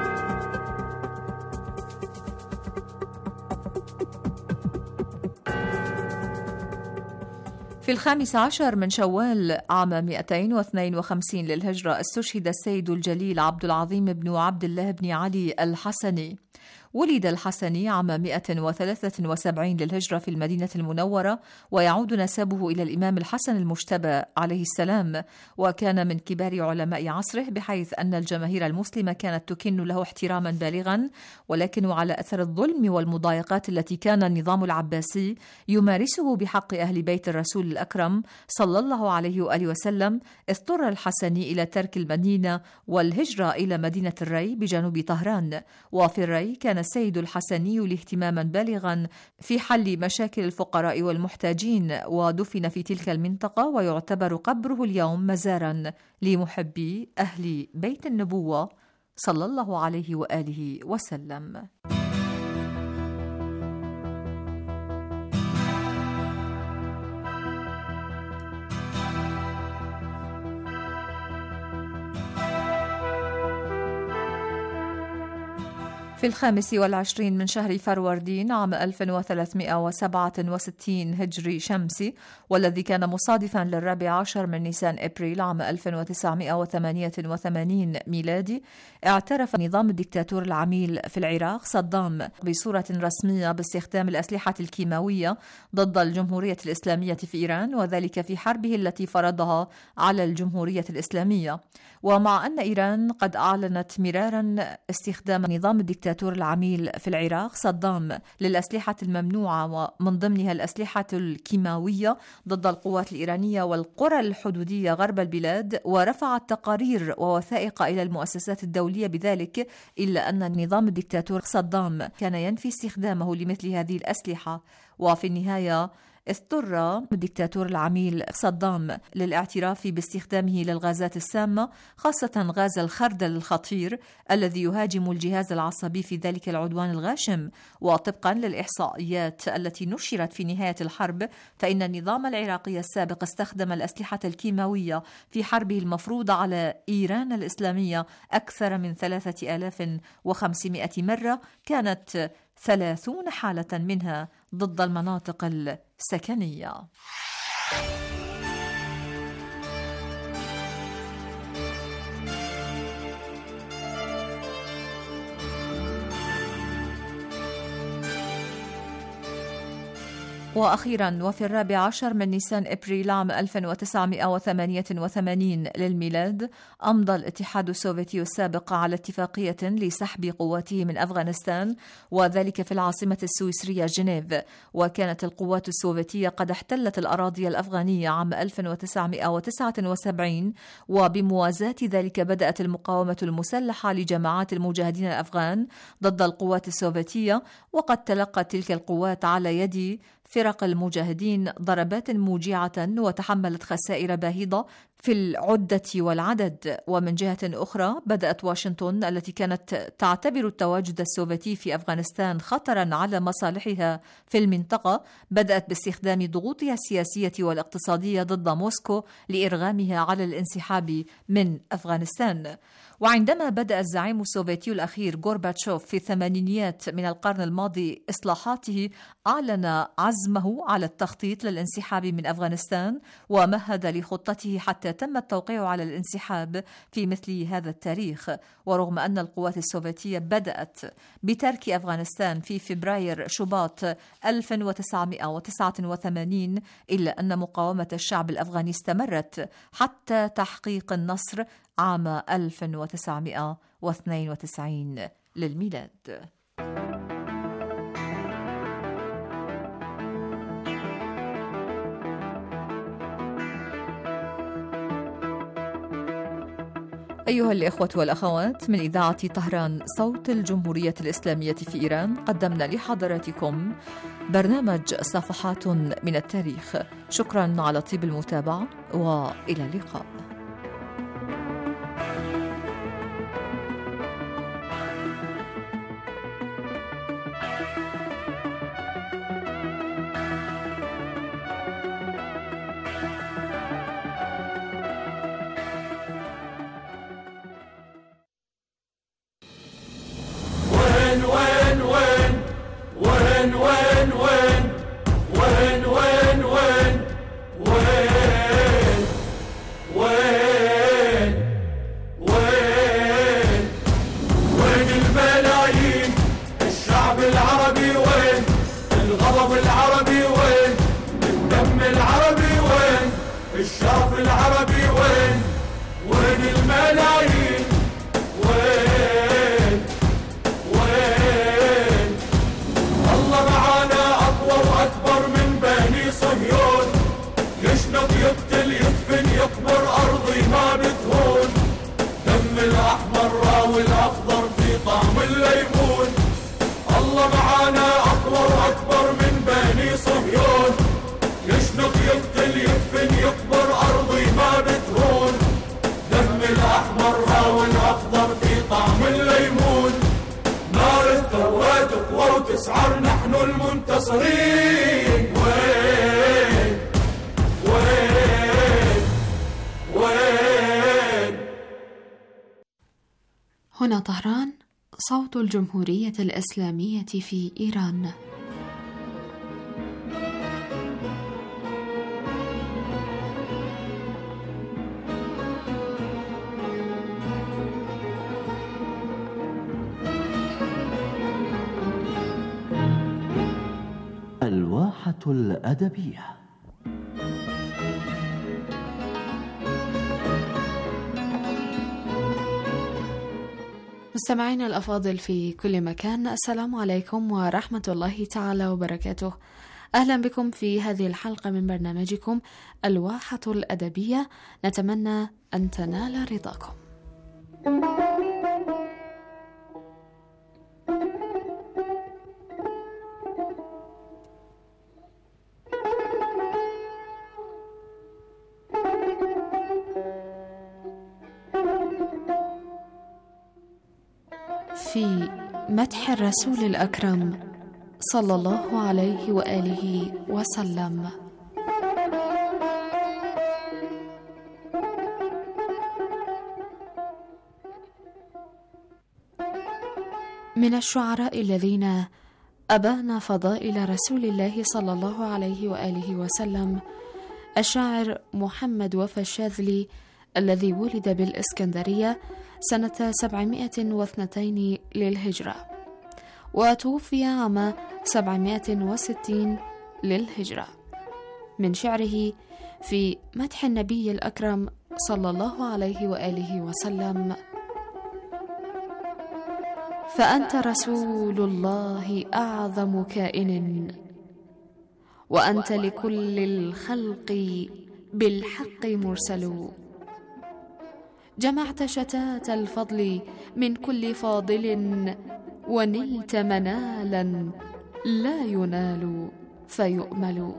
في الخامس عشر من شوال عام مئتين واثنين وخمسين للهجرة استشهد السيد الجليل عبد العظيم بن عبد الله بن علي الحسني. ولد الحسني عام مئة وثلاثة وسبعين للهجرة في المدينة المنورة، ويعود نسبه إلى الإمام الحسن المجتبى عليه السلام، وكان من كبار علماء عصره، بحيث أن الجماهير المسلمة كانت تكن له احتراما بالغا، ولكن على أثر الظلم والمضايقات التي كان النظام العباسي يمارسه بحق أهل بيت الرسول الأكرم صلى الله عليه وآله وسلم، اضطر الحسني إلى ترك المدينة والهجرة إلى مدينة الري بجنوب طهران. وفي الري كان السيد الحسني اهتماما بالغا في حل مشاكل الفقراء والمحتاجين، ودفن في تلك المنطقة، ويعتبر قبره اليوم مزارا لمحبي أهل بيت النبوة صلى الله عليه وآله وسلم. في الخامس والعشرين من شهر فروردين عام ألف وثلاثمائة وسبعة وستين هجري شمسي، والذي كان مصادفا للرابع عشر من نيسان أبريل عام ألف وتسعمائة وثمانية وثمانين ميلادي، اعترف نظام الدكتاتور العميل في العراق صدام بصورة رسمية باستخدام الأسلحة الكيماوية ضد الجمهورية الإسلامية في إيران، وذلك في حربه التي فرضها على الجمهورية الإسلامية. ومع أن إيران قد أعلنت مرارا استخدام نظام الدكتاتور العميل في العراق صدام للأسلحة الممنوعة ومن ضمنها الأسلحة الكيماوية ضد القوات الإيرانية والقرى الحدودية غرب البلاد، ورفعت تقارير ووثائق إلى المؤسسات الدولية بذلك، إلا أن نظام الدكتاتور صدام كان ينفي استخدامه لمثل هذه الأسلحة. وفي النهاية اضطر الدكتاتور العميل صدام للاعتراف باستخدامه للغازات السامة، خاصة غاز الخردل الخطير الذي يهاجم الجهاز العصبي في ذلك العدوان الغاشم. وطبقا للإحصائيات التي نشرت في نهاية الحرب، فإن النظام العراقي السابق استخدم الأسلحة الكيماوية في حربه المفروضة على إيران الإسلامية أكثر من ثلاثة آلاف وخمسمائة مرة، كانت ثلاثون حالة منها ضد المناطق السكنية. وأخيرا، وفي الرابع عشر من نيسان أبريل عام ألف وتسعمائة وثمانية وثمانين للميلاد، أمضى الاتحاد السوفيتي السابق على اتفاقية لسحب قواته من أفغانستان، وذلك في العاصمة السويسرية جنيف. وكانت القوات السوفيتية قد احتلت الأراضي الأفغانية عام ألف وتسعمائة وتسعة وسبعين، وبموازاة ذلك بدأت المقاومة المسلحة لجماعات المجاهدين الأفغان ضد القوات السوفيتية، وقد تلقت تلك القوات على يد فرق المجاهدين ضربات موجعة وتحملت خسائر باهظة في العدة والعدد. ومن جهة أخرى، بدأت واشنطن التي كانت تعتبر التواجد السوفيتي في أفغانستان خطرا على مصالحها في المنطقة، بدأت باستخدام ضغوطها السياسية والاقتصادية ضد موسكو لإرغامها على الانسحاب من أفغانستان. وعندما بدأ الزعيم السوفيتي الأخير غورباتشوف في الثمانينيات من القرن الماضي إصلاحاته، أعلن عزمه على التخطيط للانسحاب من أفغانستان، ومهد لخطته حتى تم التوقيع على الانسحاب في مثل هذا التاريخ. ورغم أن القوات السوفيتية بدأت بترك أفغانستان في فبراير شباط ألف وتسعمائة وتسعة وثمانين، إلا أن مقاومة الشعب الأفغاني استمرت حتى تحقيق النصر عام ألف وتسعمائة واثنين وتسعين للميلاد. أيها الإخوة والأخوات، من إذاعة طهران صوت الجمهورية الإسلامية في إيران، قدمنا لحضراتكم برنامج صفحات من التاريخ. شكرا على طيب المتابعة، وإلى اللقاء. الشرف العربي وين؟ وين الملايين؟ وين؟ وين؟ الله معانا أقوى وأكبر من بني صهيون، يشنط يقتل يدفن يقبر أرضي ما بتهون، دم الأحمر راوي الأخضر في طعم الليمون. الله معانا أقوى وأكبر من بني صهيون، يشنط يقتل يدفن يقبر أرضي ما بتهون، دم الأحمر راوي الأخضر في طعم الليمون. نار الثورة تقوى وتسعر نحن المنتصرين. وين وين وين؟ هنا طهران صوت الجمهورية الإسلامية في إيران. الواحة الأدبية. مستمعينا الأفاضل في كل مكان، السلام عليكم ورحمة الله تعالى وبركاته. أهلا بكم في هذه الحلقة من برنامجكم الواحة الأدبية، نتمنى أن تنال رضاكم. في مدح الرسول الأكرم صلى الله عليه وآله وسلم. من الشعراء الذين أبان فضائل رسول الله صلى الله عليه وآله وسلم الشاعر محمد وفا الشاذلي، الذي ولد بالإسكندرية سنة سبعمائة واثنتين للهجرة وتوفي عام سبعمائة وستين للهجرة. من شعره في مدح النبي الأكرم صلى الله عليه وآله وسلم: فأنت رسول الله أعظم كائن، وأنت لكل الخلق بالحق مرسل، جمعت شتات الفضل من كل فاضل، ونلت منالا لا ينال فيؤمل.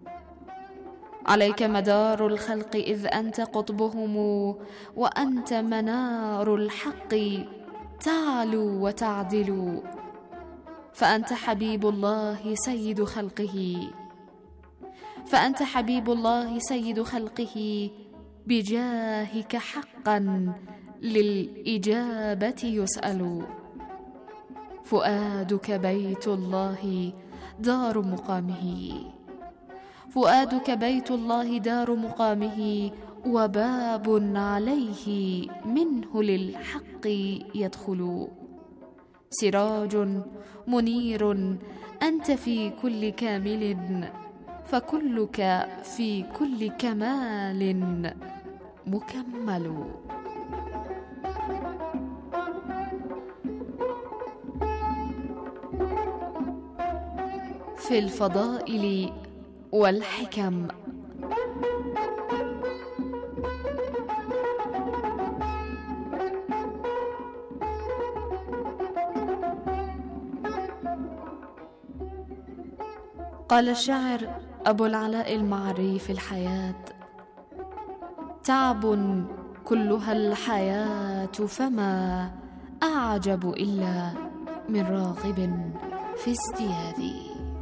عليك مدار الخلق إذ أنت قطبهم، وأنت منار الحق تعلو وتعدل. فأنت حبيب الله سيد خلقه، فأنت حبيب الله سيد خلقه، بجاهك حقا للإجابة يسأل. فؤادك بيت الله دار مقامه، فؤادك بيت الله دار مقامه، وباب عليه منه للحق يدخل. سراج منير أنت في كل كامل، فكلك في كل كمال مكمل. في الفضائل والحكم. قال الشاعر أبو العلاء المعري في الحياة: تعب كلها الحياة، فما أعجب إلا من راغب في ازدياد.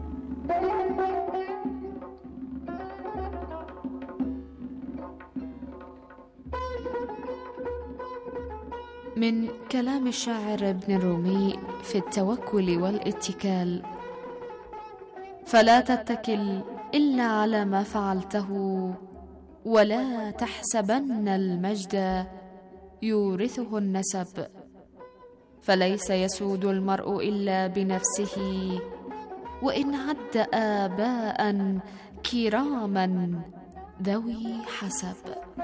من كلام الشاعر ابن الرومي في التوكل والاتكال: فلا تتكل إلا على ما فعلته، ولا تحسبن المجد يورثه النسب، فليس يسود المرء إلا بنفسه، وإن عد آباء كراما ذوي حسب.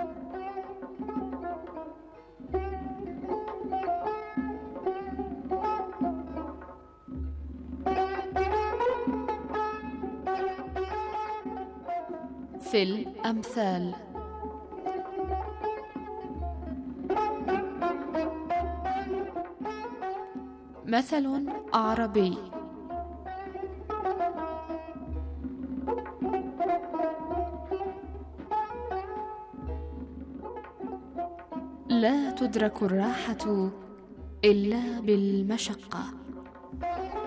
في الأمثال: مثل عربي: لا تدرك الراحة إلا بالمشقة.